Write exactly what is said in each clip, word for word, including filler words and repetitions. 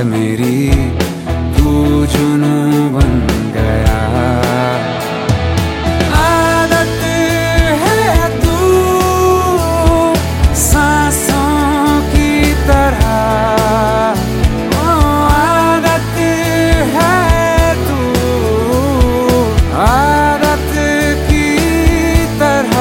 मेरी, तू जुनू बन गया। आदत है तू सांसों की तरह, ओ आदत है तू आदत की तरह।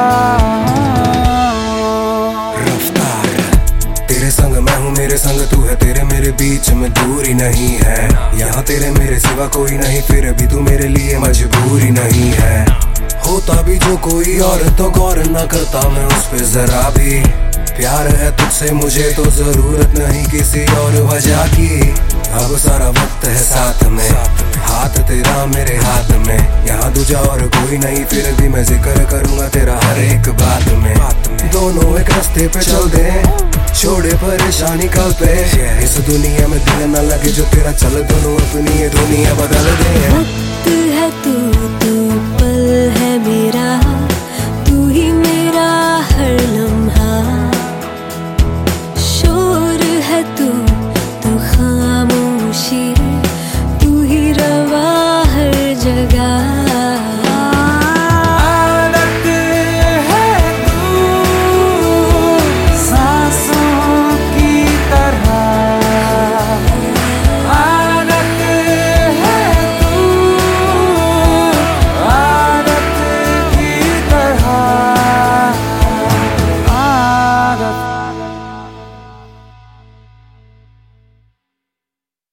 रफ्तार तेरे संग मैं हूँ, मेरे संग तू है, तेरे मेरे बीच में दूरी नहीं है। यहाँ तेरे मेरे सिवा कोई नहीं, फिर भी तू मेरे लिए मजबूरी नहीं है। होता भी जो कोई और तो गौर न करता मैं उस पे जरा भी। प्यार है तुझसे मुझे तो जरूरत नहीं किसी और वजह की। अब सारा वक्त है साथ में, हाथ तेरा मेरे हाथ में। यहाँ दूजा और कोई नहीं, फिर भी मैं जिक्र करूंगा तेरा हर एक बात में। दोनों एक रास्ते पे चल दे, छोड़े परेशानी कल पे। इस दुनिया में दिल न लगे जो तेरा चल, दोनों अपनी ये दुनिया बदल दे। वक्त है तू, तू पल है मेरा, तू ही मेरा हर लम्हा। शोर है तू